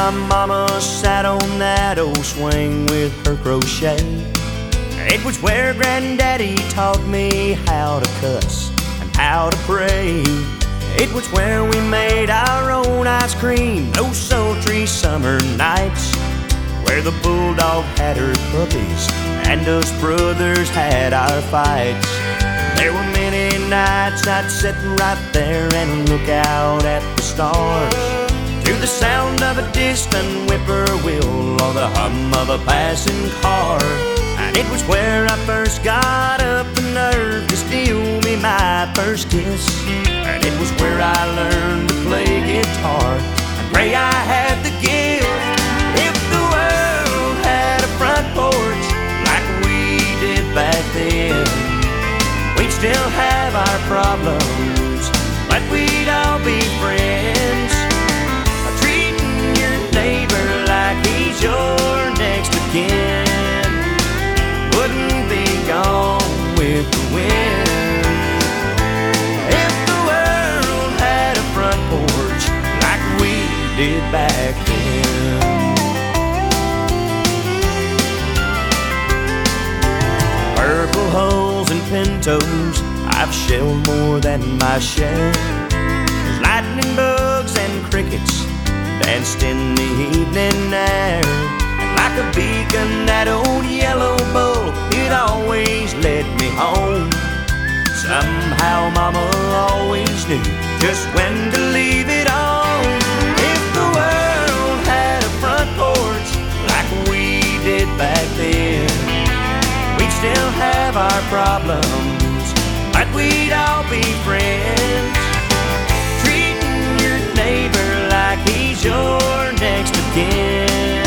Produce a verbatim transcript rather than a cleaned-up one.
my mama sat on that old swing with her crochet. It was where Granddaddy taught me how to cuss and how to pray. It was where we made our own ice cream those sultry summer nights, where the bulldog had her puppies and us brothers had our fights. There were many nights I'd sit right there and look out at the stars, to the sound of a distant whippoorwill or the hum of a passing car. And it was where I first got up the nerve to steal me my first kiss. And it was where I learned to play guitar and pray I had the gift. If the world had a front porch like we did back then, we'd still have our problems, but we'd all be friends. Treating your neighbor like he's your next of kin wouldn't be gone with the wind. If the world had a front porch like we did back then. Purple hulls and pintos, I've shelled more than my share. There's lightning bugs and crickets danced in the evening air. And like a beacon, that old yellow bull, it always led me home. Somehow Mama always knew just when to leave it on. If the world had a front porch like we did back then, we'd still have our problems, but we'd all be friends. Treating your neighbor like he's your next of kin